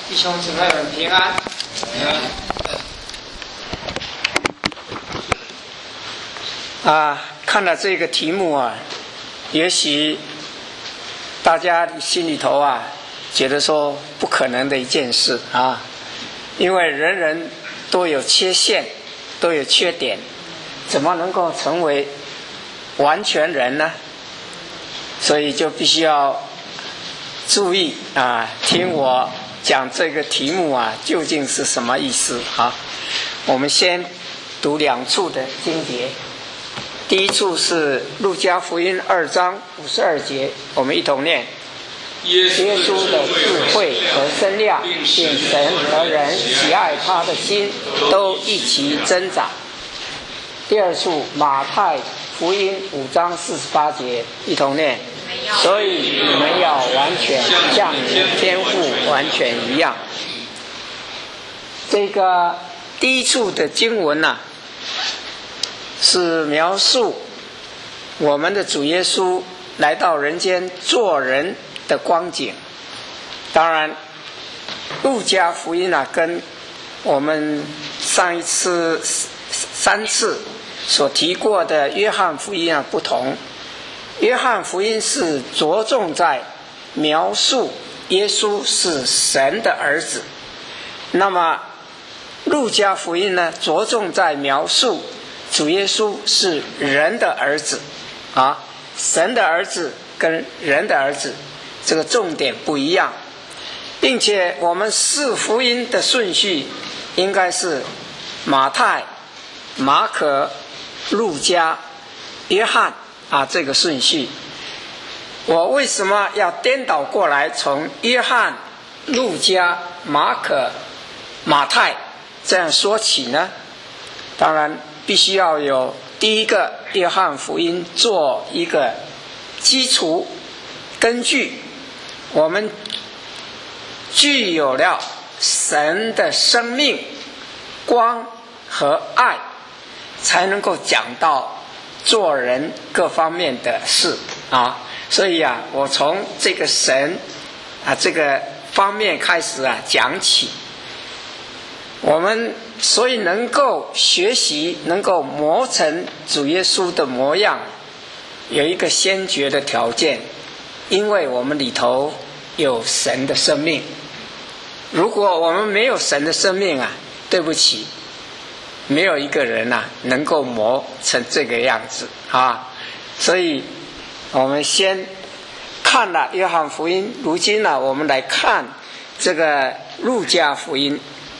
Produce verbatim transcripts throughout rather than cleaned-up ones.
弟兄姊妹们平安。啊，看了这个题目啊，也许大家心里头啊，觉得说不可能的一件事啊，因为人人都有缺陷，都有缺点，怎么能够成为完全人呢？所以就必须要注意啊，听我讲这个题目啊，究竟是什么意思啊？我们先读两处的经节。第一处是路加福音二章五十二节，我们一同念。耶稣的智慧和身量，并神和人喜爱他的心，都一起增长。第二处马太福音五章四十八节，一同念。所以你们要完全，像你的天父完全一样。这个第一处的经文啊，是描述我们的主耶稣来到人间做人的光景。当然路加福音啊，跟我们上一次三次所提过的约翰福音啊不同。约翰福音是着重在描述耶稣是神的儿子，那么路加福音呢，着重在描述主耶稣是人的儿子啊，神的儿子跟人的儿子这个重点不一样，并且我们四福音的顺序应该是马太、马可、路加、约翰啊，这个顺序。我为什么要颠倒过来，从约翰、路加、马可、马太这样说起呢？当然必须要有第一个约翰福音做一个基础根据，我们具有了神的生命、光和爱，才能够讲到做人各方面的事啊。所以啊，我从这个神啊这个方面开始啊讲起。我们所以能够学习，能够磨成主耶稣的模样，有一个先决的条件，因为我们里头有神的生命。如果我们没有神的生命啊，对不起，没有一个人啊能够磨成这个样子啊。所以我们先看了约翰福音，如今呢，我们来看这个路加福音。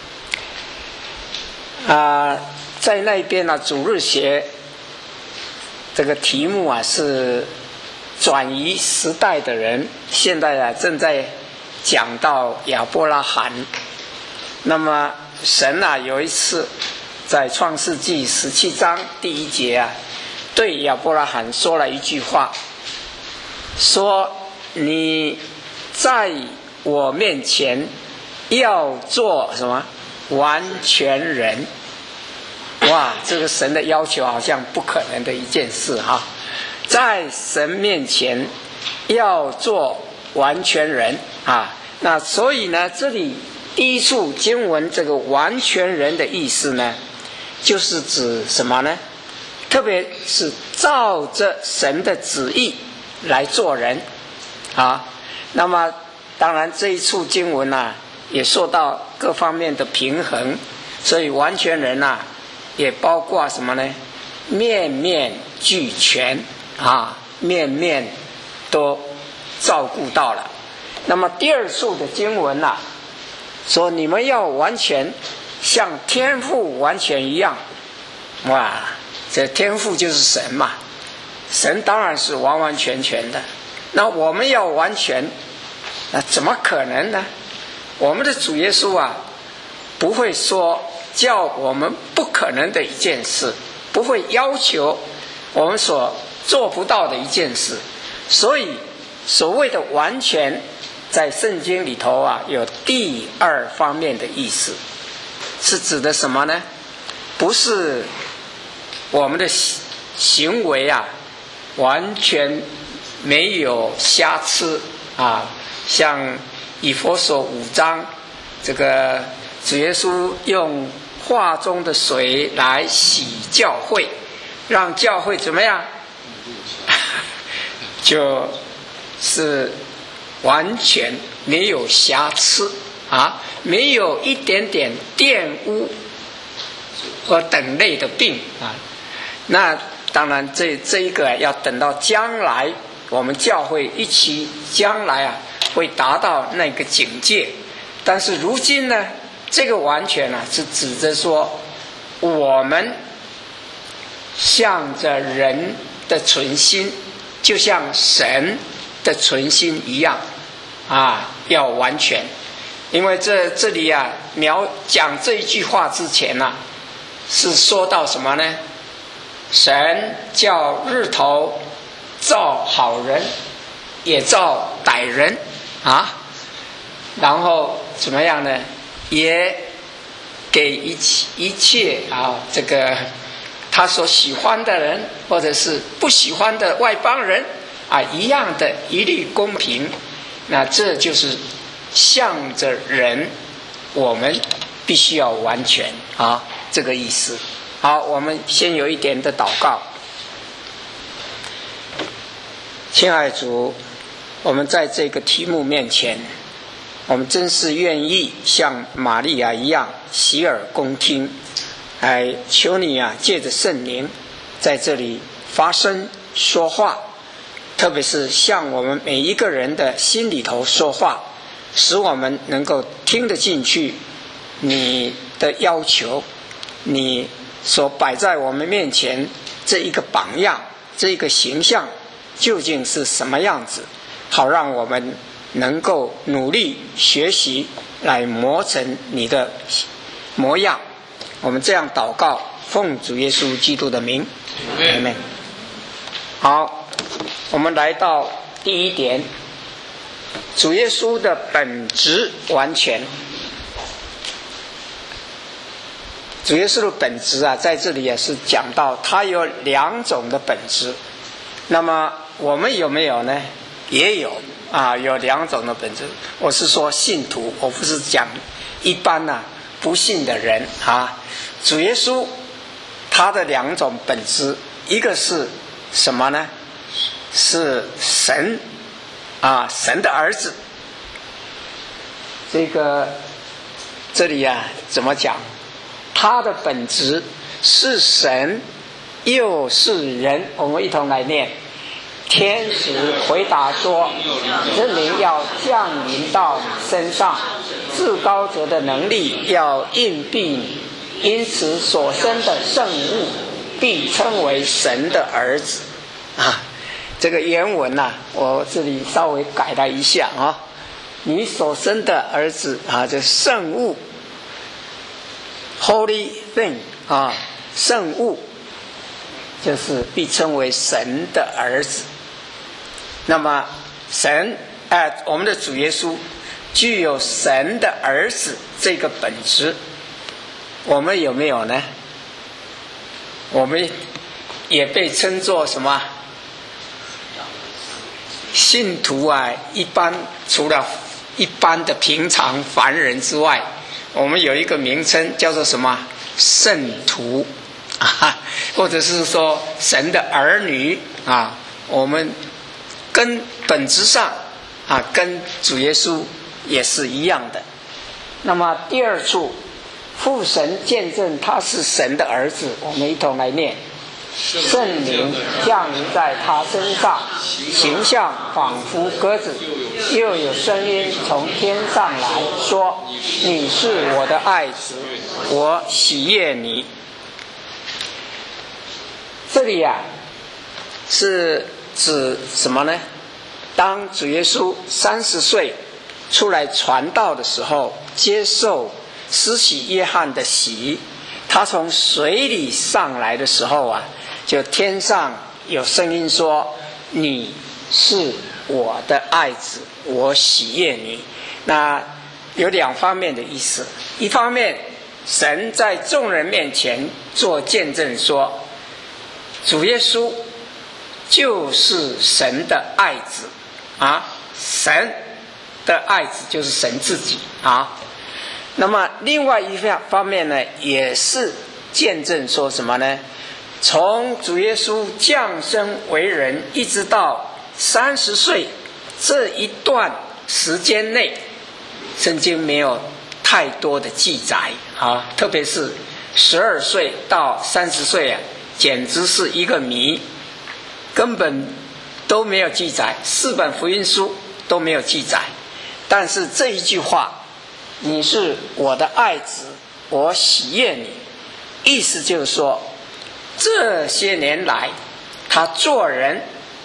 啊、呃，在那边呢、啊，主日学这个题目啊是转移时代的人，现在啊正在讲到亚伯拉罕。那么神啊有一次在创世纪十七章第一节啊，对亚伯拉罕说了一句话，说你在我面前要做什么？完全人。哇，这个神的要求好像不可能的一件事哈，在神面前要做完全人啊。那所以呢，这里第一处经文这个完全人的意思呢，就是指什么呢？特别是照着神的旨意来做人啊。那么当然这一处经文啊也受到各方面的平衡，所以完全人啊也包括什么呢？面面俱全啊，面面都照顾到了。那么第二处的经文啊，说你们要完全像天父完全一样。哇，这天父就是神嘛，神当然是完完全全的。那我们要完全，那怎么可能呢？我们的主耶稣啊，不会说叫我们不可能的一件事，不会要求我们所做不到的一件事。所以所谓的完全，在圣经里头啊，有第二方面的意思，是指的什么呢？不是我们的行为啊，完全没有瑕疵啊，像以弗所五章这个主耶稣用画中的水来洗教会，让教会怎么样？就是完全没有瑕疵啊，没有一点点玷污和等类的病啊。那当然这这一个要等到将来我们教会一起将来啊会达到那个境界。但是如今呢，这个完全啊是指着说我们向着人的存心，就像神的存心一样啊，要完全。因为这这里啊描讲这一句话之前呢、啊，是说到什么呢？神叫日头照好人，也照歹人啊，然后怎么样呢？也给一切一切啊，这个他所喜欢的人，或者是不喜欢的外邦人啊，一样的一律公平。那这就是向着人，我们必须要完全啊，这个意思。好，我们先有一点的祷告。亲爱的主，我们在这个题目面前，我们真是愿意像玛利亚一样洗耳恭听，来求你啊，借着圣灵在这里发声说话，特别是向我们每一个人的心里头说话，使我们能够听得进去你的要求，你所摆在我们面前这一个榜样，这一个形象究竟是什么样子，好让我们能够努力学习来磨成你的模样。我们这样祷告，奉主耶稣基督的名，阿们。好，我们来到第一点，主耶稣的本质完全。主耶稣的本质啊，在这里也是讲到他有两种的本质。那么我们有没有呢？也有啊，有两种的本质。我是说信徒，我不是讲一般啊不信的人啊。主耶稣他的两种本质，一个是什么呢？是神啊，神的儿子。这个这里啊怎么讲？他的本质是神又是人。我们一同来念。天使回答说，这灵要降临到你身上，至高者的能力要荫蔽你，因此所生的圣物必称为神的儿子啊。这个原文啊，我这里稍微改了一下啊。你所生的儿子啊，这圣物 Holy thing 啊，圣物就是必称为神的儿子。那么神哎，我们的主耶稣具有神的儿子这个本质，我们有没有呢？我们也被称作什么？信徒啊，一般除了一般的平常凡人之外，我们有一个名称叫做什么？圣徒啊，或者是说神的儿女啊。我们跟本质上啊，跟主耶稣也是一样的。那么第二处，父神见证他是神的儿子，我们一同来念。圣灵降临在他身上，形象仿佛鸽子，又有声音从天上来说，你是我的爱子，我喜悦你。这里啊是指什么呢？当主耶稣三十岁出来传道的时候，接受施洗约翰的洗，他从水里上来的时候啊，就天上有声音说，你是我的爱子，我喜悦你。那有两方面的意思，一方面神在众人面前做见证说，主耶稣就是神的爱子啊，神的爱子就是神自己啊。 那么另外一方面呢，也是见证说什么呢？从主耶稣降生为人，一直到三十岁这一段时间内，圣经没有太多的记载啊，特别是十二岁到三十岁啊，简直是一个谜，根本都没有记载，四本福音书都没有记载。但是这一句话，你是我的爱子，我喜悦你，意思就是说，这些年来他做人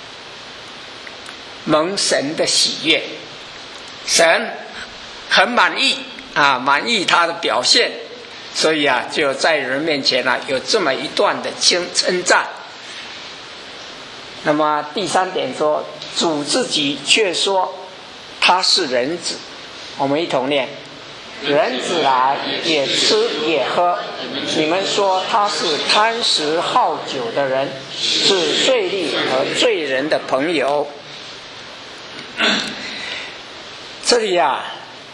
蒙神的喜悦，神很满意啊，满意他的表现，所以啊，就在人面前啊有这么一段的称称赞。那么第三点说，主自己却说他是人子，我们一同念：人子来，也吃也喝。你们说他是贪食好酒的人，是税吏和罪人的朋友。这里啊，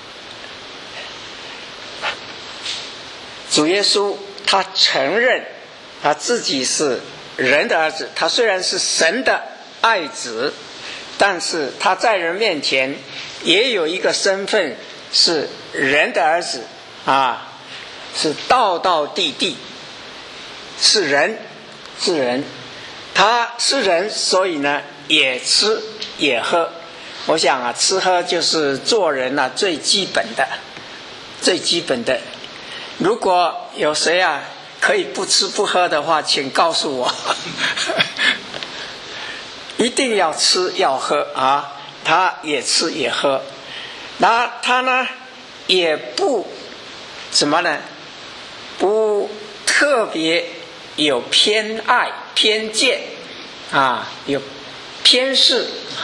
主耶稣他承认他自己是人的儿子，他虽然是神的爱子，但是他在人面前也有一个身份，是人的儿子啊，是道道地地，是人，是人，他是人，所以呢也吃也喝。我想啊，吃喝就是做人啊最基本的，最基本的。如果有谁啊可以不吃不喝的话，请告诉我。一定要吃要喝啊，他也吃也喝。那他呢也不什么呢，不特别有偏爱偏见啊，有偏视。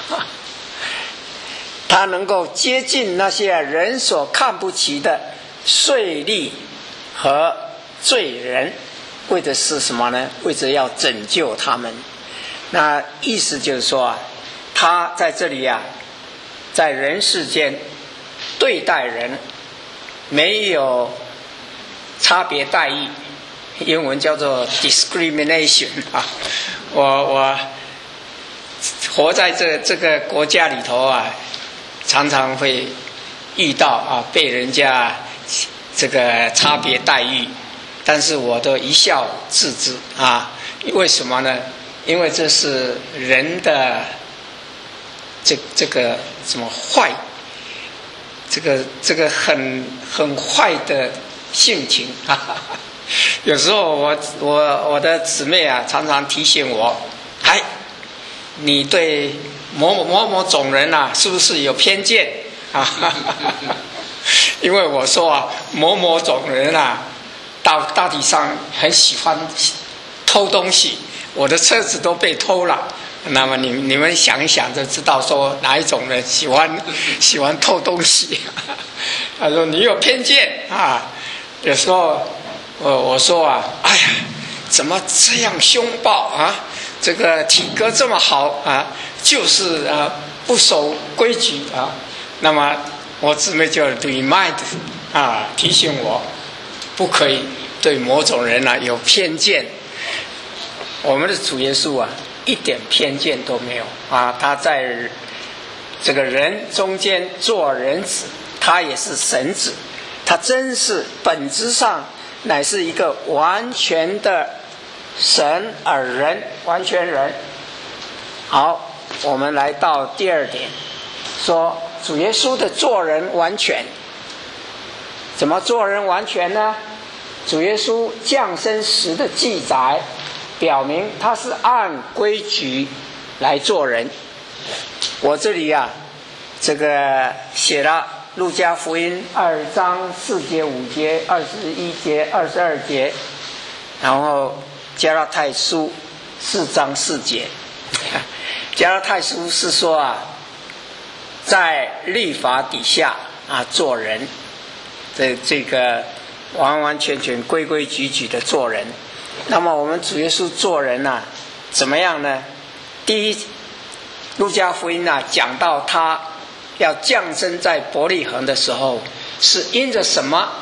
他能够接近那些人所看不起的税吏和罪人，为的是什么呢？为着要拯救他们。那意思就是说啊，他在这里啊，在人世间对待人没有差别待遇，英文叫做 discrimination 啊。我我活在这这个国家里头啊，常常会遇到啊被人家这个差别待遇，但是我都一笑置之啊。为什么呢？因为这是人的这这个什么坏，这个这个很很坏的性情啊。有时候我我我的姊妹啊，常常提醒我，哎，你对某某某某种人啊，是不是有偏见啊？因为我说啊，某某种人啊，大大体上很喜欢偷东西，我的车子都被偷了。那么你你们想一想就知道说哪一种人喜欢喜欢偷东西。他说你有偏见啊。有时候我我说啊，哎呀，怎么这样凶暴啊？这个体格这么好啊，就是啊不守规矩啊。那么我姊妹就 remind 啊，提醒我不可以对某种人啊有偏见。我们的主耶稣啊，一点偏见都没有啊！他在这个人中间做人子，他也是神子，他真是本质上乃是一个完全的神而人，完全人。好，我们来到第二点，说主耶稣的做人完全。怎么做人完全呢？主耶稣降生时的记载表明他是按规矩来做人。我这里啊，这个写了路加福音二章四节、五节、二十一节、二十二节，然后加拉太书四章四节。加拉太书是说啊，在律法底下啊做人，这这个完完全全规规矩矩的做人。那么我们主耶稣做人啊怎么样呢？第一，路加福音啊讲到他要降生在伯利恒的时候，是因着什么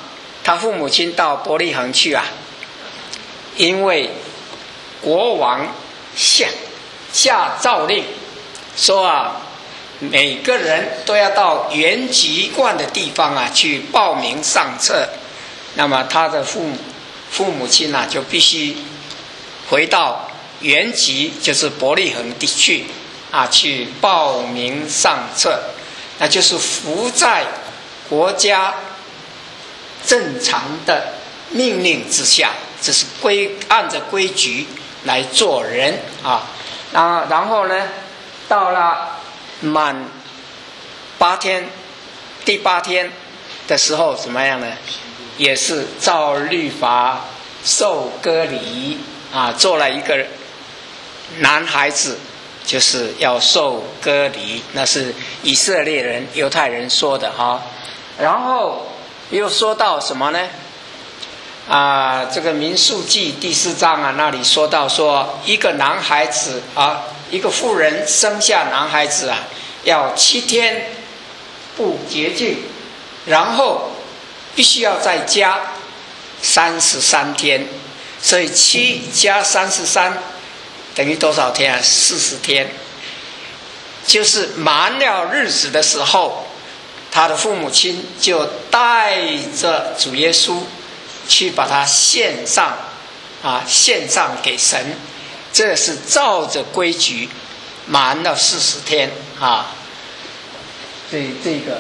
他父母亲到伯利恒去啊，因为国王下下诏令说啊，每个人都要到原籍贯的地方啊去报名上册。那么他的父母父母亲啊就必须回到原籍，就是伯利恒地区啊去报名上册，那就是服在国家正常的命令之下，这是规按着规矩来做人啊。然然后呢，到了满八天，第八天的时候怎么样呢？也是照律法受割礼啊，做了一个男孩子，就是要受割礼，那是以色列人、犹太人说的哈。然后又说到什么呢？啊，这个民数记第四章啊，那里说到说一个男孩子啊，一个妇人生下男孩子啊，要七天不洁净，然后必须要再加三十三天，所以七加三十三等于多少天啊？四十天。就是满了日子的时候，他的父母亲就带着主耶稣去把他献上啊，献上给神。这是照着规矩满了四十天啊，这这个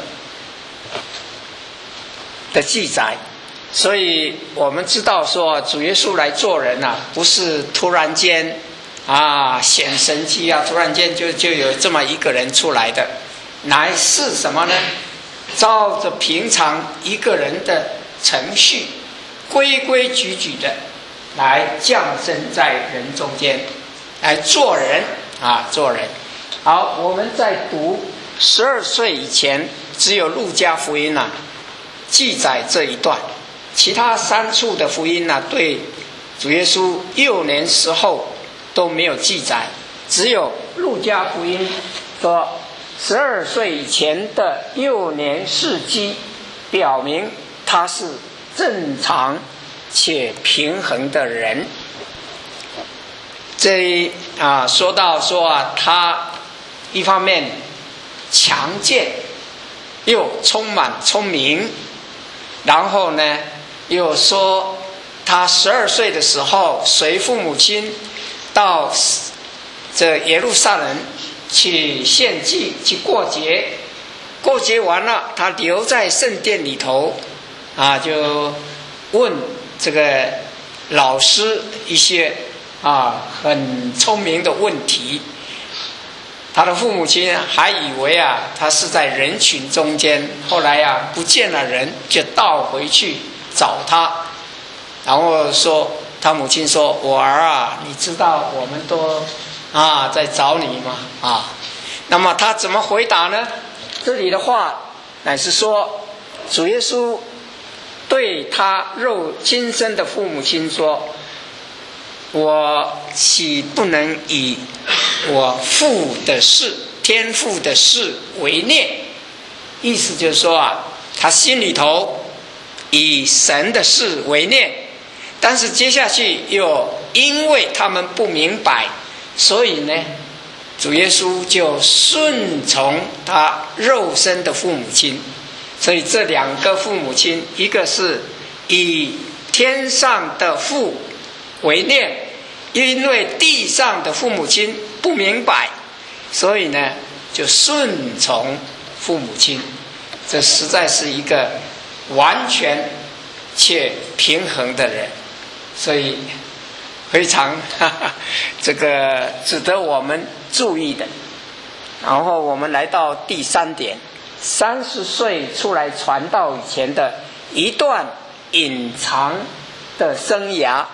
的记载。所以我们知道说，主耶稣来做人啊，不是突然间啊显神迹啊，突然间就就有这么一个人出来的，乃是什么呢？照着平常一个人的程序，规规矩矩的来降生在人中间，来做人啊，做人。好，我们在读十二岁以前，只有路加福音啊记载这一段，其他三处的福音啊对主耶稣幼年时候都没有记载，只有路加福音说十二岁以前的幼年事迹，表明他是正常且平衡的人。这里啊说到说啊，他一方面强健，又充满聪明，然后呢又说他十二岁的时候随父母亲到这耶路撒冷去献祭，去过节，过节完了他留在圣殿里头啊，就问这个老师一些啊很聪明的问题。他的父母亲还以为啊他是在人群中间，后来啊不见了人，就倒回去找他，然后说他母亲说，我儿啊，你知道我们都啊在找你吗？啊，那么他怎么回答呢？这里的话乃是说，主耶稣对他肉亲生的父母亲说，我岂不能以我父的事、天父的事为念？意思就是说啊，他心里头以神的事为念，但是接下去又因为他们不明白，所以呢主耶稣就顺从他肉身的父母亲。所以这两个父母亲，一个是以天上的父为念，因为地上的父母亲不明白，所以呢就顺从父母亲。这实在是一个完全且平衡的人，所以非常哈哈这个值得我们注意的。然后我们来到第三点，三十岁出来传道以前的一段隐藏的生涯。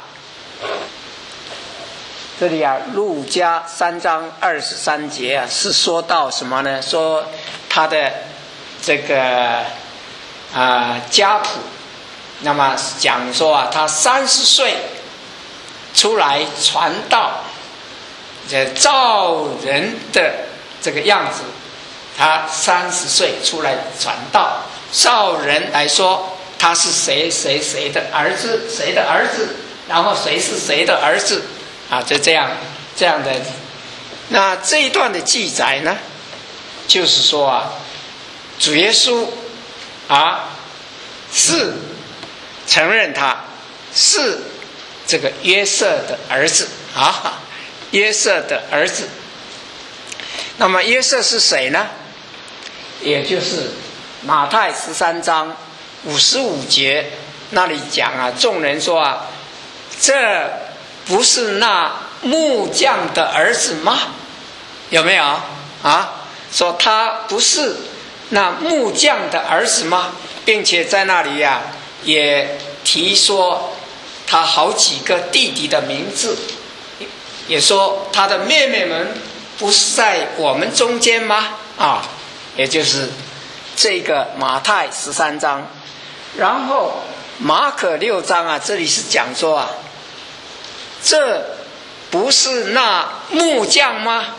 这里啊，路加三章二十三节啊，是说到什么呢？说他的这个啊、呃、家谱，那么讲说啊，他三十岁出来传道，这照人的这个样子，他三十岁出来传道，照人来说， 他是谁谁谁的儿子，谁的儿子，然后谁是谁的儿子啊，就这样这样的。那这一段的记载呢，就是说啊，主耶稣啊是承认他是这个约瑟的儿子啊，约瑟的儿子。那么约瑟是谁呢？也就是马太十三章五十五节那里讲啊，众人说啊，这不是那木匠的儿子吗？有没有啊？说他不是那木匠的儿子吗？并且在那里呀、啊，也提说他好几个弟弟的名字，也说他的妹妹们不是在我们中间吗？啊，也就是这个马太十三章。然后马可六章啊，这里是讲说啊，这不是那木匠吗？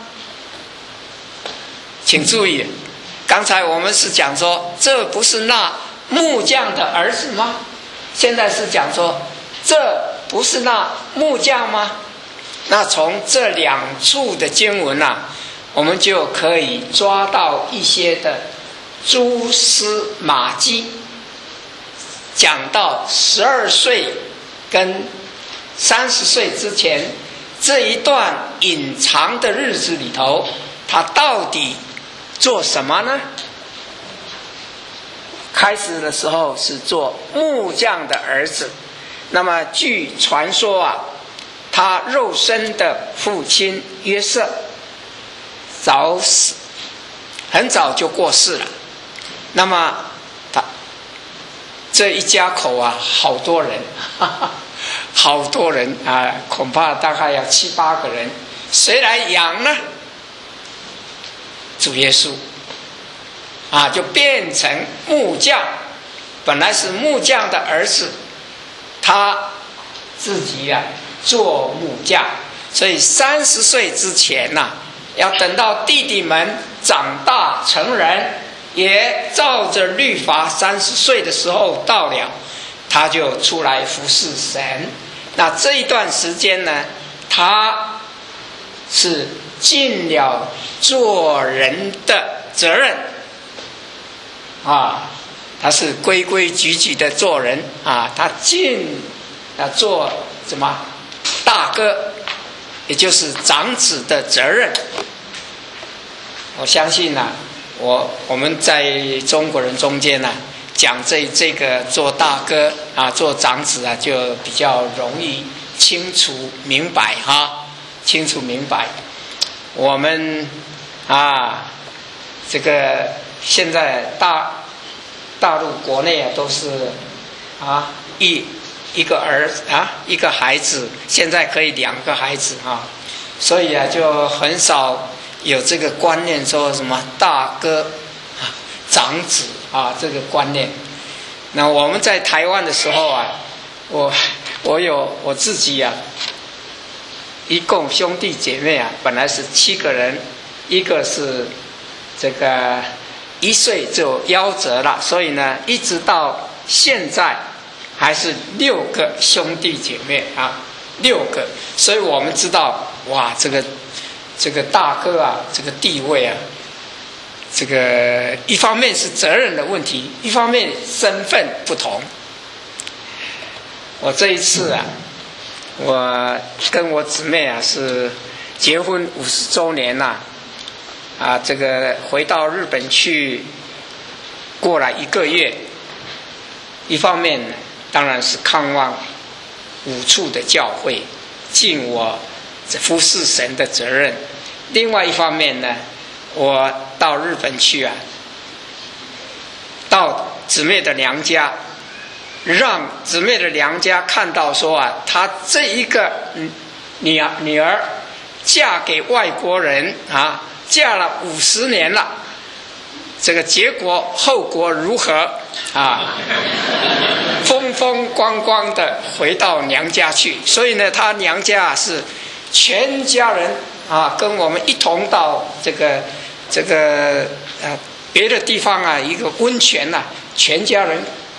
请注意，刚才我们是讲说这不是那木匠的儿子吗？现在是讲说这不是那木匠吗？那从这两处的经文啊，我们就可以抓到一些的蛛丝马迹。讲到十二岁跟三十岁之前这一段隐藏的日子里头，他到底做什么呢？开始的时候是做木匠的儿子。那么据传说啊，他肉身的父亲约瑟早死，很早就过世了。那么他这一家口啊，好多人，哈哈，好多人啊，恐怕大概要七八个人，谁来养呢？主耶稣啊，就变成木匠，本来是木匠的儿子，他自己啊做木匠，所以三十岁之前呐、啊，要等到弟弟们长大成人，也照着律法三十岁的时候到了，他就出来服侍神。那这一段时间呢，他是尽了做人的责任啊，他是规规矩矩的做人啊，他尽啊做什么大哥，也就是长子的责任。我相信啊，我我们在中国人中间呢、啊，讲这这个做大哥啊，做长子啊，就比较容易清楚明白哈、啊，清楚明白。我们啊，这个现在大大陆国内啊，都是啊一一个儿啊一个孩子，现在可以两个孩子啊，所以啊，就很少有这个观念，说什么大哥啊、长子啊这个观念。那我们在台湾的时候啊，我我有我自己啊，一共兄弟姐妹啊，本来是七个人，一个是这个一岁就夭折了，所以呢，一直到现在还是六个兄弟姐妹啊，六个。所以我们知道，哇，这个这个大哥啊，这个地位啊，这个一方面是责任的问题，一方面身份不同。我这一次啊，我跟我姊妹啊是结婚五十周年呐、啊，啊，这个回到日本去过了一个月，一方面当然是看望五处的教会，尽我服侍神的责任；另外一方面呢，我到日本去啊，到姊妹的娘家，让姊妹的娘家看到说啊，她这一个女儿女儿嫁给外国人啊，嫁了五十年了，这个结果后果如何啊？风风光光的回到娘家去。所以呢，她娘家是全家人啊，跟我们一同到这个这个呃别的地方啊，一个温泉呐、啊，全家人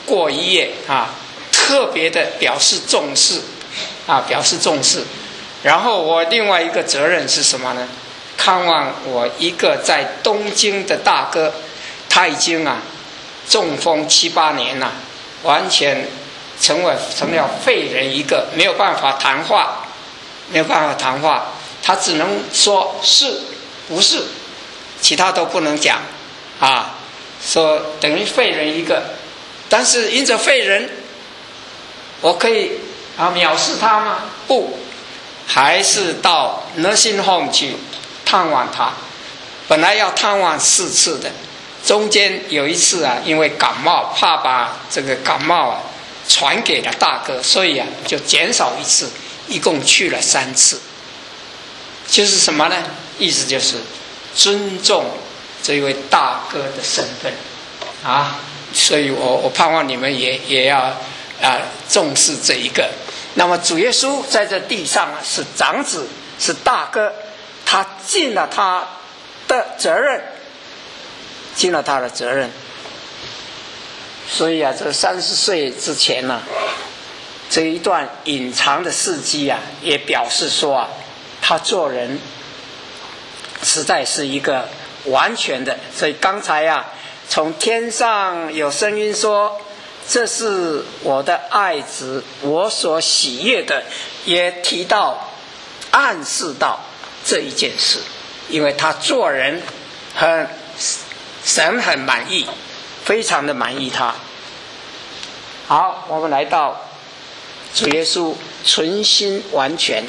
过一夜啊，特别的表示重视啊，表示重视。然后我另外一个责任是什么呢？看望我一个在东京的大哥，他已经啊中风七八年了，完全成为成了废人一个，没有办法谈话，没有办法谈话，他只能说是不是，其他都不能讲啊，说等于废人一个。但是因着废人，我可以啊藐视他吗？不，还是到 nursing home 去探望他。本来要探望四次的，中间有一次啊，因为感冒，怕把这个感冒啊传给了大哥，所以啊就减少一次，一共去了三次。就是什么呢？意思就是尊重这位大哥的身份啊。所以我我盼望你们也也要啊重视这一个。那么主耶稣在这地上啊是长子，是大哥，他尽了他的责任，尽了他的责任。所以啊，这三十岁之前呢、啊，这一段隐藏的事迹啊，也表示说啊，他做人实在是一个完全的。所以刚才啊。从天上有声音说：“这是我的爱子，我所喜悦的。”也提到、暗示到这一件事，因为他做人很神很满意，非常的满意他。好，我们来到主耶稣存心完全。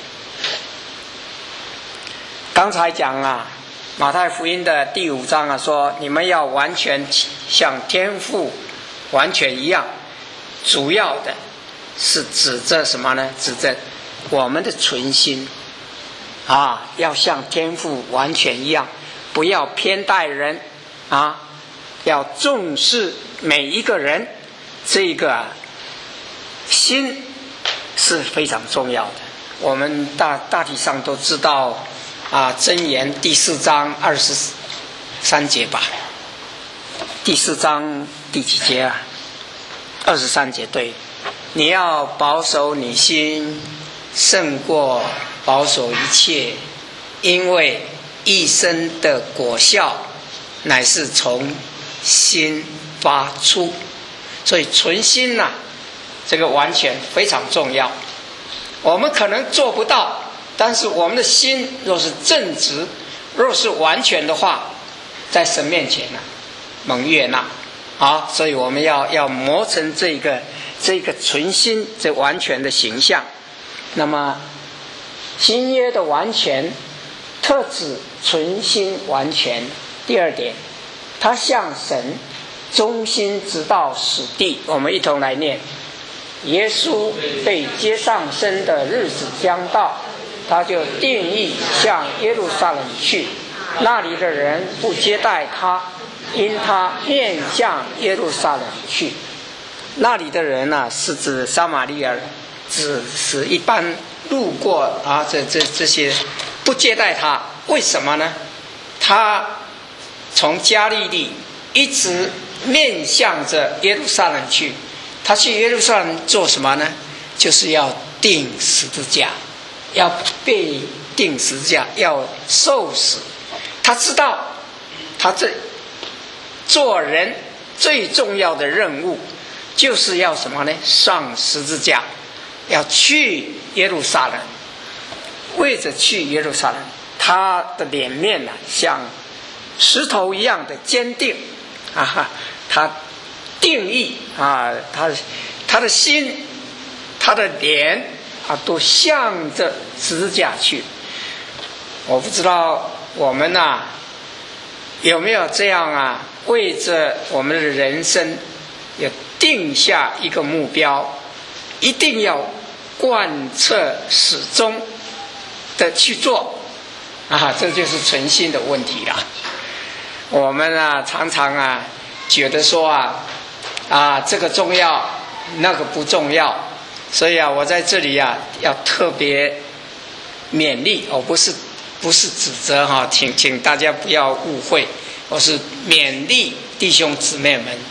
刚才讲啊。马太福音的第五章啊，说你们要完全像天父完全一样，主要的是指着什么呢？指着我们的存心啊，要像天父完全一样，不要偏待人啊，要重视每一个人。这个、啊、心是非常重要的。我们大大体上都知道。啊，箴言第四章二十三节吧。第四章第几节啊？二十三节，对。你要保守你心，胜过保守一切，因为一生的果效乃是从心发出。所以存心呐、啊，这个完全非常重要。我们可能做不到。但是我们的心若是正直，若是完全的话，在神面前呢、啊，蒙悦纳啊，所以我们要要磨成这个这个存心这完全的形象。那么新约的完全特指存心完全。第二点，他向神忠心直到死地。我们一同来念：耶稣被接上升的日子将到。他就定义向耶路撒冷去，那里的人不接待他，因他面向耶路撒冷去。那里的人呢、啊，是指撒玛利亚人，只是一般路过啊，这这这些不接待他。为什么呢？他从加利利一直面向着耶路撒冷去。他去耶路撒冷做什么呢？就是要钉十字架。要被钉十字架，要受死。他知道，他这做人最重要的任务，就是要什么呢？上十字架，要去耶路撒冷。为着去耶路撒冷，他的脸面呢、啊，像石头一样的坚定啊！他定义啊，他他的心，他的脸。啊，都向着十字架去。我不知道我们呐、啊、有没有这样啊，为着我们的人生要定下一个目标，一定要贯彻始终的去做啊，这就是存心的问题了。我们啊常常啊觉得说啊啊这个重要，那个不重要。所以啊，我在这里啊，要特别勉励，我、哦、不是不是指责哈，请请大家不要误会，我是勉励弟兄姊妹们，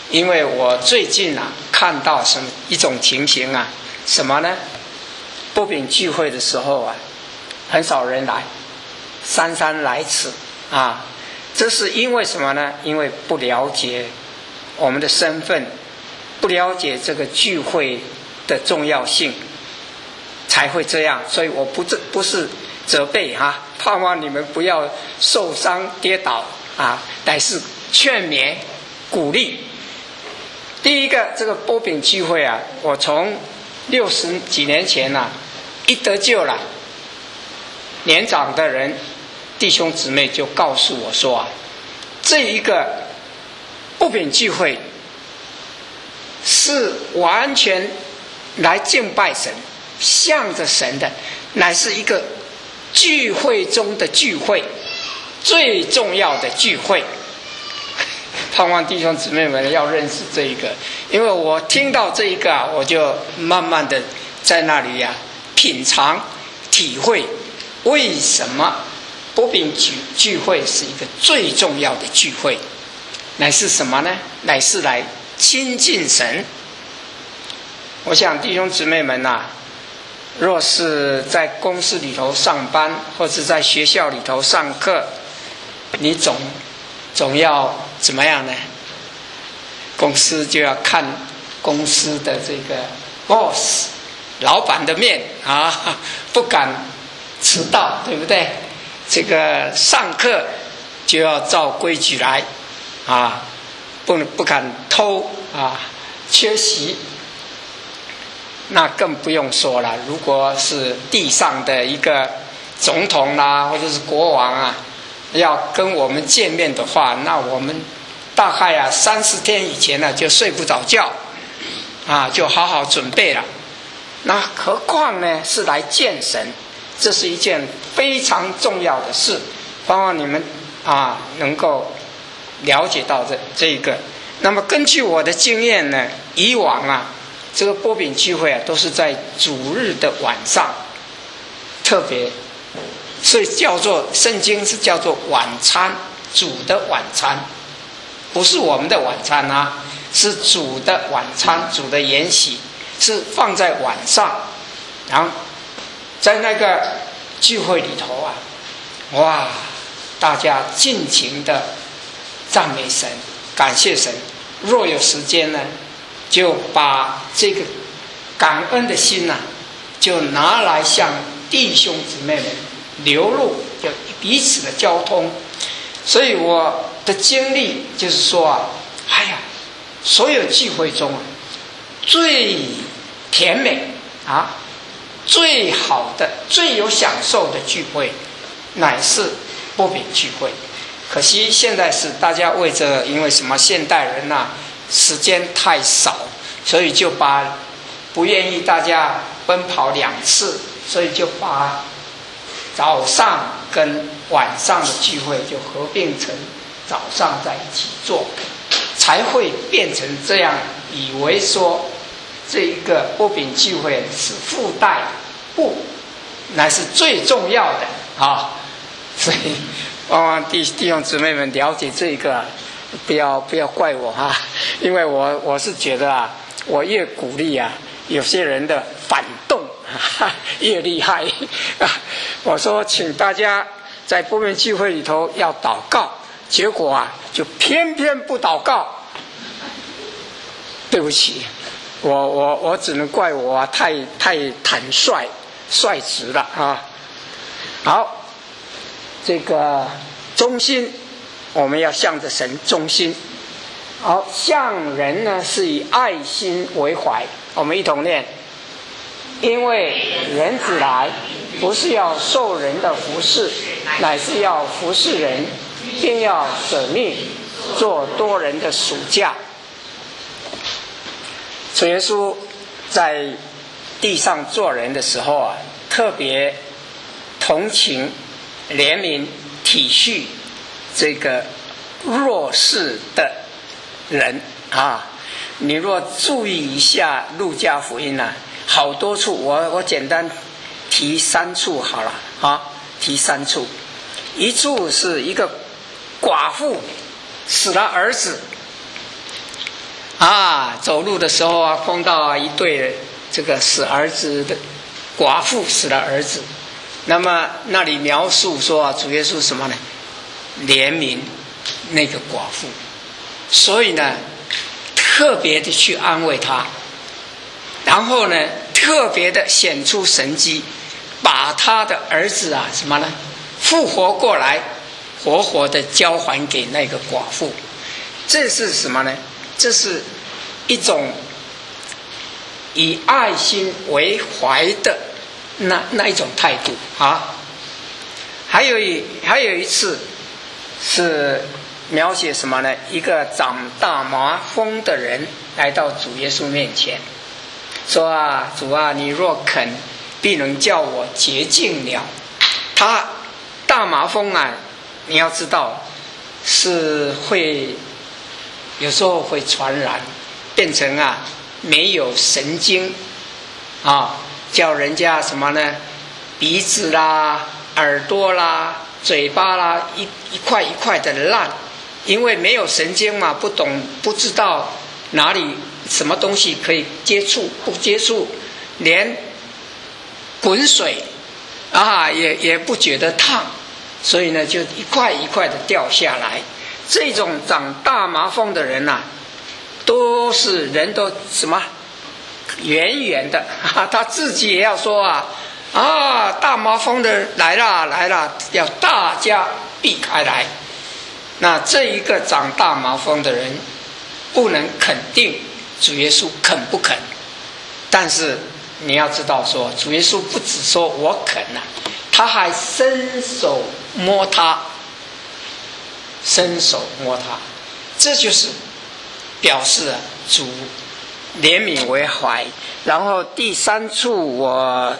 因为我最近啊看到什么一种情形啊，什么呢？波饼聚会的时候啊，很少人来，姗姗来迟啊。这是因为什么呢？因为不了解我们的身份，不了解这个聚会的重要性，才会这样。所以我不不是责备啊，盼望你们不要受伤跌倒啊，乃是劝勉鼓励。第一个，这个波饼聚会啊，我从六十几年前啊，一得救了，年长的人弟兄姊妹就告诉我说啊，这一个波饼聚会是完全来敬拜神，向着神的，乃是一个聚会中的聚会，最重要的聚会。盼望弟兄姊妹们要认识这一个，因为我听到这一个啊，我就慢慢的在那里啊品尝体会，为什么波饼聚聚会是一个最重要的聚会，乃是什么呢？乃是来亲近神。我想弟兄姊妹们啊，若是在公司里头上班，或是在学校里头上课，你总总要怎么样呢？公司就要看公司的这个 boss 老板的面啊，不敢迟到，对不对？这个上课就要照规矩来啊，不不敢偷啊，缺席。那更不用说了，如果是地上的一个总统啦，或者是国王啊，要跟我们见面的话，那我们大概啊三四天以前呢、啊、就睡不着觉啊，就好好准备了。那何况呢是来见神，这是一件非常重要的事，盼望你们啊能够了解到这这一个。那么根据我的经验呢，以往啊这个波饼聚会啊都是在主日的晚上，特别，所以叫做圣经是叫做晚餐，主的晚餐，不是我们的晚餐啊，是主的晚餐，主的筵席是放在晚上，然后在那个聚会里头啊，哇，大家尽情的赞美神，感谢神。若有时间呢，就把这个感恩的心呐、啊，就拿来向弟兄姊妹们流露，就彼此的交通。所以我的经历就是说啊，哎呀，所有聚会中啊，最甜美啊，最好的、最有享受的聚会，乃是波饼聚会。可惜现在是大家为着因为什么现代人呐、啊，时间太少，所以就把不愿意大家奔跑两次，所以就把早上跟晚上的聚会就合并成早上在一起做，才会变成这样，以为说这一个波饼聚会是附带，不，乃是最重要的啊！所以望望弟弟兄姊妹们了解这一个，不要不要怪我哈、啊，因为我我是觉得啊，我越鼓励啊，有些人的反动啊越厉害啊。我说请大家在波饼聚会里头要祷告，结果啊就偏偏不祷告。对不起，我我我只能怪我啊，太太坦率率直了啊。好。这个忠心，我们要向着神忠心。好，向人呢是以爱心为怀。我们一同念：因为人子来，不是要受人的服侍，乃是要服侍人，并要舍命做多人的属价。主耶稣在地上做人的时候啊，特别同情、怜悯、体恤这个弱势的人啊。你若注意一下路加福音啊，好多处，我我简单提三处好了啊，提三处。一处是一个寡妇死了儿子， 啊，走路的时候啊，碰到啊一对这个死儿子的寡妇死了儿子，那么那里描述说啊，主耶稣什么呢？怜悯那个寡妇，所以呢，特别的去安慰他，然后呢，特别的显出神迹，把他的儿子啊什么呢，复活过来，活活的交还给那个寡妇。这是什么呢？这是一种以爱心为怀的那那一种态度啊。还有一还有一次是描写什么呢？一个长大麻风的人来到主耶稣面前，说啊，主啊，你若肯，必能叫我洁净了。他大麻风啊，你要知道是会有时候会传染，变成啊没有神经啊，叫人家什么呢？鼻子啦、耳朵啦、嘴巴啦，一一块一块的烂，因为没有神经嘛，不懂不知道哪里什么东西可以接触，不接触，连滚水啊也也不觉得烫，所以呢就一块一块的掉下来。这种长大麻风的人啊，都是人都什么远远的、啊、他自己也要说啊啊，大麻风的来了来了，要大家避开来。那这一个长大麻风的人不能肯定主耶稣肯不肯，但是你要知道说，主耶稣不只说我肯啊，他还伸手摸他，伸手摸他，这就是表示啊主怜悯为怀。然后第三处我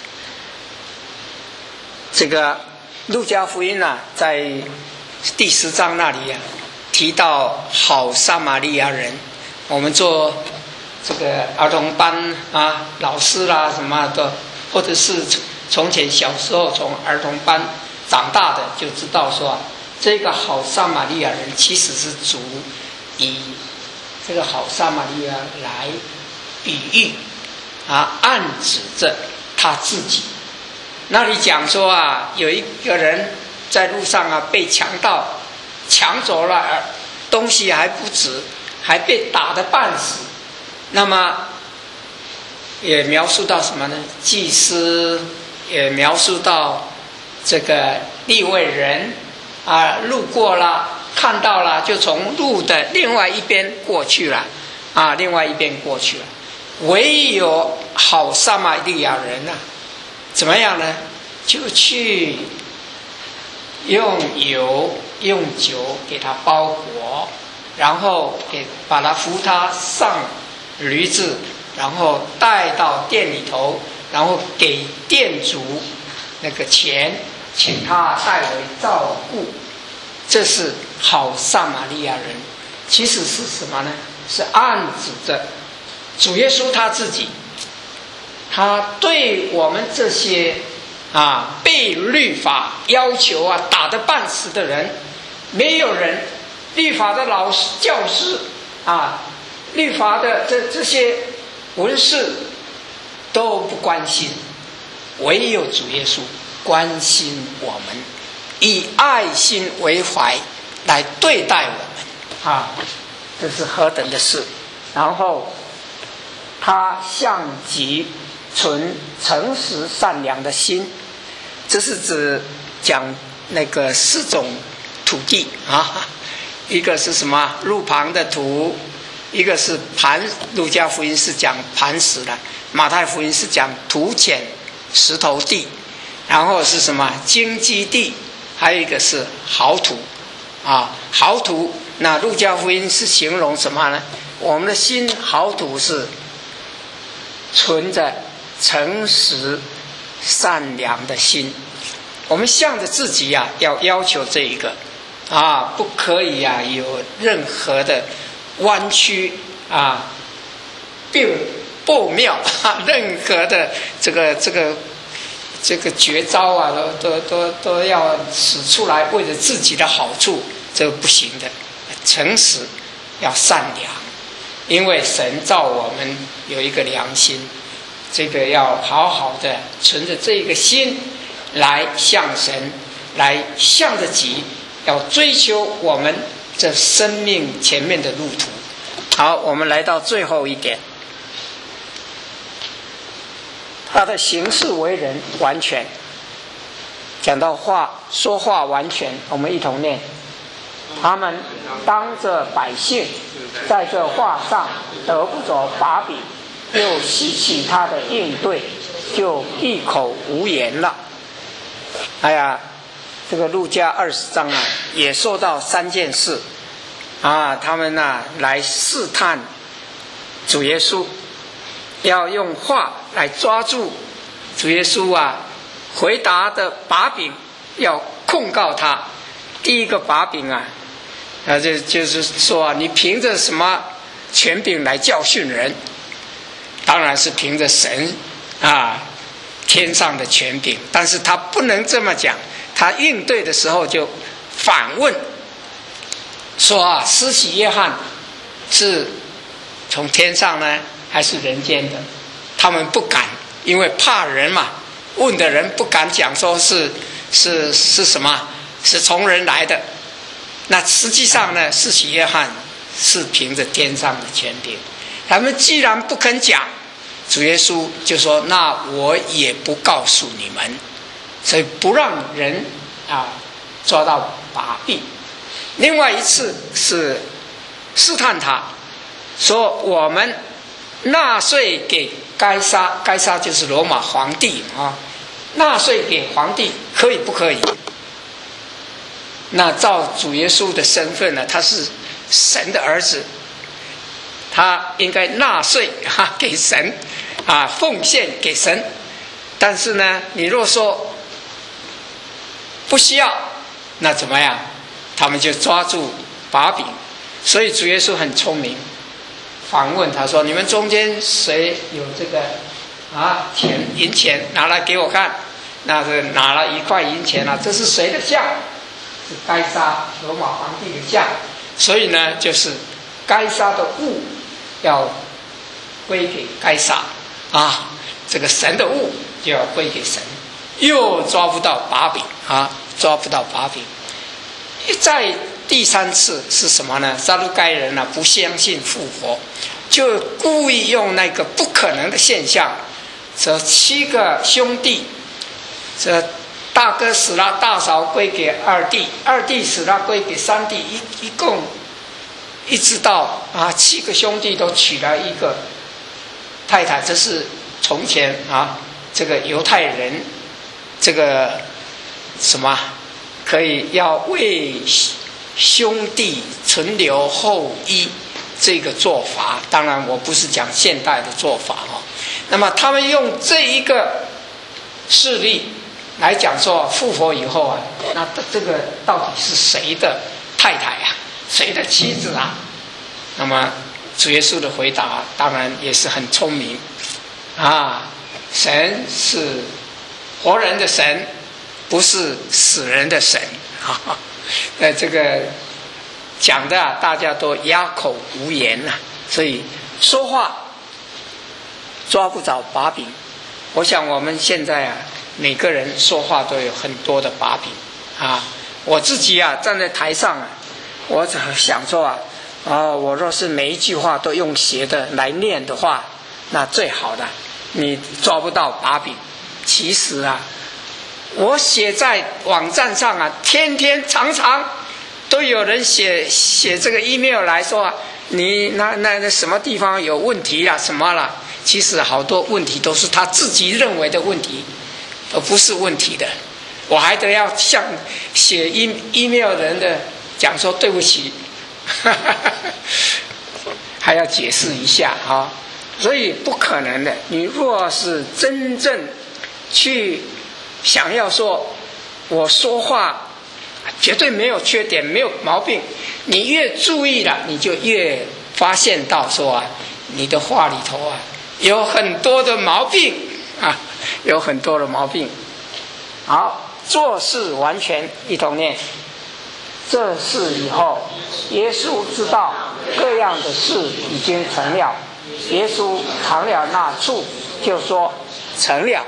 这个路加福音啊，在第十章那里啊提到好撒玛利亚人。我们做这个儿童班啊，老师啦什么的，或者是从前小时候从儿童班长大的，就知道说啊，这个好撒玛利亚人其实是主以这个好撒玛利亚来比喻啊，暗指着他自己。那里讲说啊，有一个人在路上啊被强盗抢走了东西还不止，还被打得半死。那么也描述到什么呢？祭司也描述到这个利未人啊，路过了看到了，就从路的另外一边过去了啊，另外一边过去了。唯有好撒玛利亚人啊，怎么样呢？就去用油用酒给他包裹，然后给把他扶他上驴子，然后带到店里头，然后给店主那个钱，请他代为照顾。这是好撒玛利亚人，其实是什么呢？是暗指着主耶稣他自己，他对我们这些啊被律法要求啊打得半死的人，没有人，律法的老师教师啊，律法的这这些文士都不关心，唯有主耶稣关心我们，以爱心为怀来对待我们啊，这是何等的事。然后他向极存诚实善良的心，这是指讲那个四种土地啊，一个是什么路旁的土，一个是磐，路加福音是讲磐石的，马太福音是讲土浅石头地，然后是什么荆棘地，还有一个是好土啊，好土。那路加福音是形容什么呢？我们的心好土是存着诚实善良的心，我们向着自己呀、啊，要要求这一个啊，不可以呀、啊、有任何的弯曲啊，并不妙啊，任何的这个这个这个绝招啊，都都都都要使出来，为了自己的好处，这个不行的。诚实要善良， 因为神造我们有一个良心，这个要好好的存着这个心来向神，来向着己，要追求我们这生命前面的路途。好，我们来到最后一点，他的行事为人完全。讲到话说话完全，我们一同念：他们当着百姓，在这话上得不着把柄，又吸取他的应对，就闭口无言了。哎呀，这个路加二十章啊，也说到三件事啊，他们啊来试探主耶稣，要用话来抓住主耶稣啊，回答的把柄要控告他。第一个把柄啊，啊就就是说啊，你凭着什么权柄来教训人？当然是凭着神啊天上的权柄，但是他不能这么讲，他应对的时候就反问说啊，施洗约翰是从天上呢还是人间的？他们不敢，因为怕人嘛，问的人不敢讲说是是是什么，是从人来的。那实际上呢，施洗约翰是凭着天上的权柄。他们既然不肯讲，主耶稣就说：“那我也不告诉你们。”所以不让人啊抓到把柄。另外一次是试探他，说我们纳税给该撒，该撒就是罗马皇帝啊，纳税给皇帝可以不可以？那照主耶稣的身份呢，他是神的儿子，他应该纳税啊给神啊，奉献给神。但是呢，你若说不需要，那怎么样？他们就抓住把柄。所以主耶稣很聪明，反问他说：“你们中间谁有这个啊钱银钱拿来给我看？”那是拿了一块银钱啊，这是谁的像？是该撒罗马皇帝的像。所以呢，就是该撒的物要归给该撒啊，这个神的物就要归给神。又抓不到把柄啊，抓不到把柄。在第三次是什么呢？撒都该人啊不相信复活，就故意用那个不可能的现象，这七个兄弟，这大哥死了，大嫂归给二弟，二弟死了归给三弟，一一共一直到啊七个兄弟都娶了一个太太。这是从前啊这个犹太人这个什么可以要为兄弟存留后裔这个做法。当然我不是讲现代的做法哦。那么他们用这一个事例来讲说复活以后啊，那这个到底是谁的太太啊，谁的妻子啊？那么主耶稣的回答当然也是很聪明啊，神是活人的神，不是死人的神啊。呃，这个讲的啊，大家都哑口无言呐、啊，所以说话抓不着把柄。我想我们现在啊，每个人说话都有很多的把柄啊。我自己啊，站在台上啊，我想说啊，啊，我若是每一句话都用写的来念的话，那最好的，你抓不到把柄。其实啊，我写在网站上啊，天天常常都有人写写这个 email 来说、啊、你那那那什么地方有问题啦，什么啦？其实好多问题都是他自己认为的问题，而不是问题的。我还得要向写 email 人的讲说对不起，还要解释一下啊。所以不可能的。你若是真正去想要说我说话绝对没有缺点没有毛病，你越注意了，你就越发现到说啊，你的话里头啊有很多的毛病啊，有很多的毛病。好，做事完全一同念。这事以后，耶稣知道各样的事已经成了。耶稣尝了那醋，就说成了，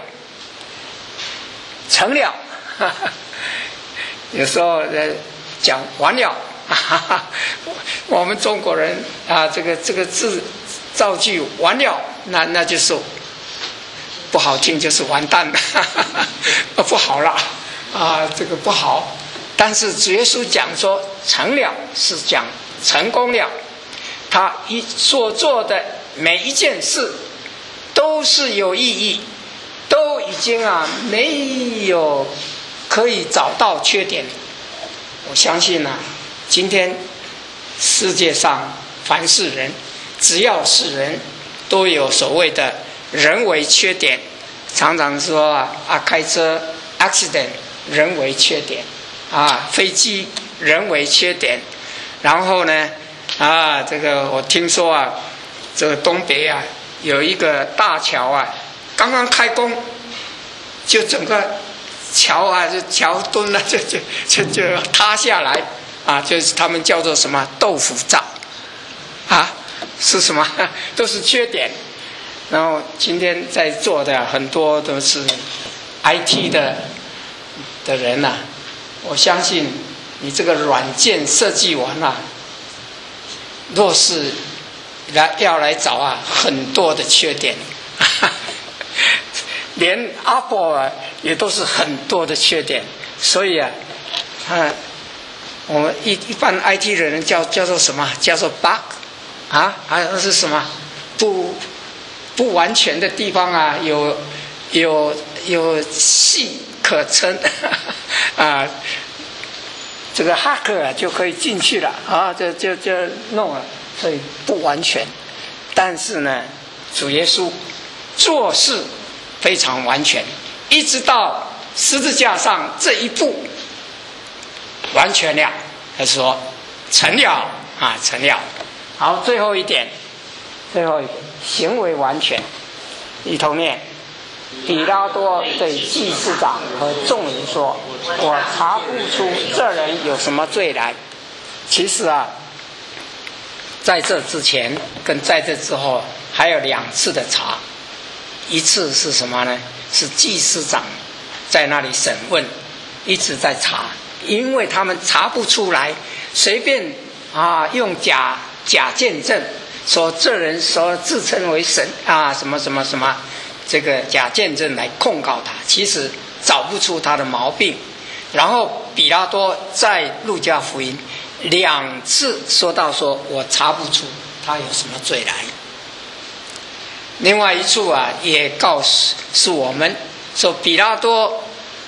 成了。有时候呃讲完了，我们中国人啊，这个这个字造句完了，那那就是不好听，就是完蛋了，不好了啊，这个不好。但是主耶稣讲说成了，是讲成功了。他一所做的每一件事都是有意义，都已经啊没有可以找到缺点。我相信啊，今天世界上凡是人，只要是人，都有所谓的人为缺点。常常说啊，啊开车 accident 人为缺点啊，飞机人为缺点。然后呢啊，这个我听说啊，这个东北啊有一个大桥啊，刚刚开工，就整个桥啊，就桥墩啊，就就就就塌下来啊，就是他们叫做什么豆腐渣啊，是什么？都是缺点。然后今天在座的很多都是 I T 的的人呐、啊，我相信你这个软件设计完了、啊，若是来要来找啊很多的缺点，连 Apple 啊也都是很多的缺点，所以啊，啊，我们一一般 I T 的人叫叫做什么？叫做 bug 啊，还有是什么不不完全的地方啊，有有有隙可乘啊。这个 hacker 啊就可以进去了啊，就就就弄了，所以不完全。但是呢，主耶稣做事非常完全，一直到十字架上这一步完全了。他说成了啊，成了。好，最后一点，最后一点，行为完全，一同念。比拉多对祭司长和众人说：“我查不出这人有什么罪来。”其实啊，在这之前跟在这之后还有两次的查，一次是什么呢？是祭司长在那里审问，一直在查，因为他们查不出来，随便啊用假假见证说这人说自称为神啊什么什么什么。这个假见证来控告他，其实找不出他的毛病。然后比拉多在路加福音两次说到说我查不出他有什么罪来。另外一处啊也告诉我们说，比拉多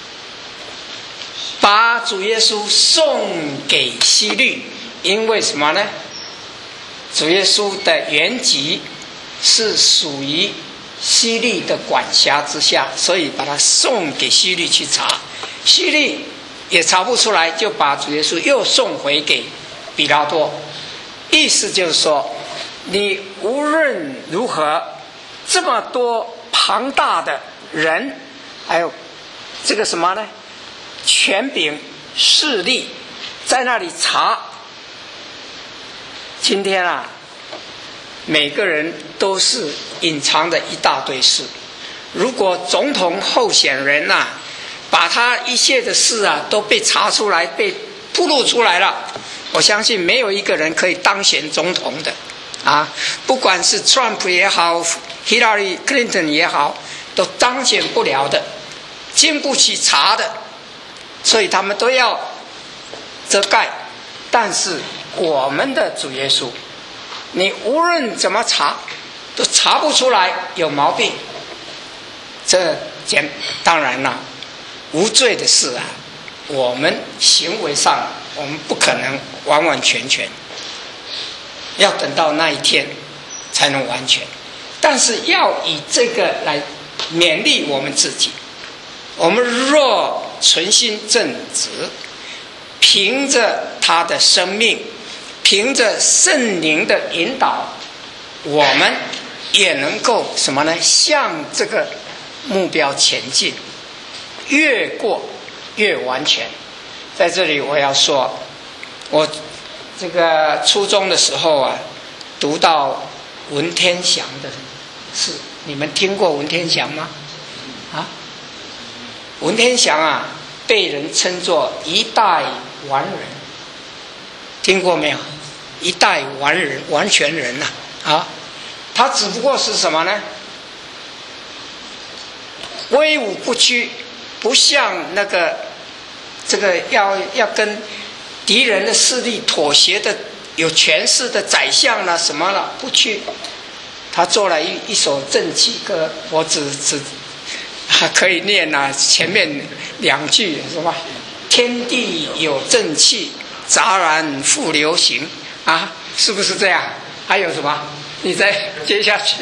把主耶稣送给希律，因为什么呢？主耶稣的原籍是属于希律的管辖之下，所以把他送给希律去查，希律也查不出来，就把主耶稣又送回给比拉多。意思就是说，你无论如何，这么多庞大的人，还有这个什么呢？权柄势力在那里查。今天啊，每个人都是隐藏的一大堆事。如果总统候选人呐、啊，把他一切的事啊都被查出来、被披露出来了，我相信没有一个人可以当选总统的啊！不管是 Trump 也好 ，Hillary Clinton 也好，都当选不了的，经不起查的，所以他们都要遮盖。但是我们的主耶稣，你无论怎么查，都查不出来有毛病。这简当然了，无罪的事啊，我们行为上我们不可能完完全全，要等到那一天才能完全。但是要以这个来勉励我们自己，我们若存心正直，凭着他的生命，凭着圣灵的引导，我们也能够什么呢？向这个目标前进，越过越完全。在这里我要说，我这个初中的时候啊，读到文天祥的事，你们听过文天祥吗？啊，文天祥啊，被人称作一代完人，听过没有？一代完人，完全人呐、啊！啊，他只不过是什么呢？威武不屈，不像那个这个要要跟敌人的势力妥协的有权势的宰相了什么了，不屈。他做了一一首正气歌，我只只还可以念啊，前面两句什么？天地有正气，杂然复流行啊，是不是这样？还有什么？你再接下去。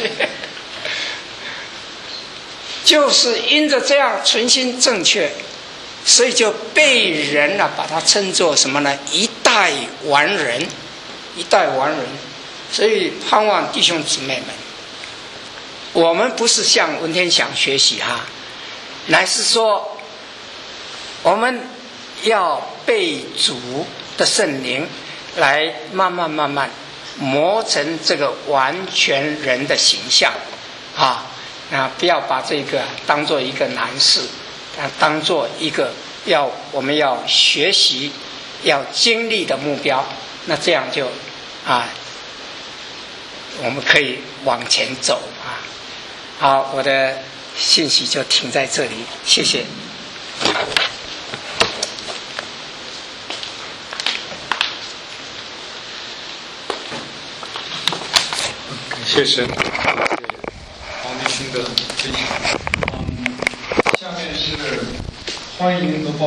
就是因着这样存心正确，所以就被人啊把它称作什么呢？一代完人，一代完人。所以盼望弟兄姊妹们，我们不是向文天祥学习哈，乃是说我们要被主的圣灵来慢慢慢慢磨成这个完全人的形象啊。啊，不要把这个当做一个难事，啊，当做一个要我们要学习、要经历的目标。那这样就啊，我们可以往前走啊。好，我的信息就停在这里，谢谢。 感谢神。的分享，嗯，下面是欢迎和报。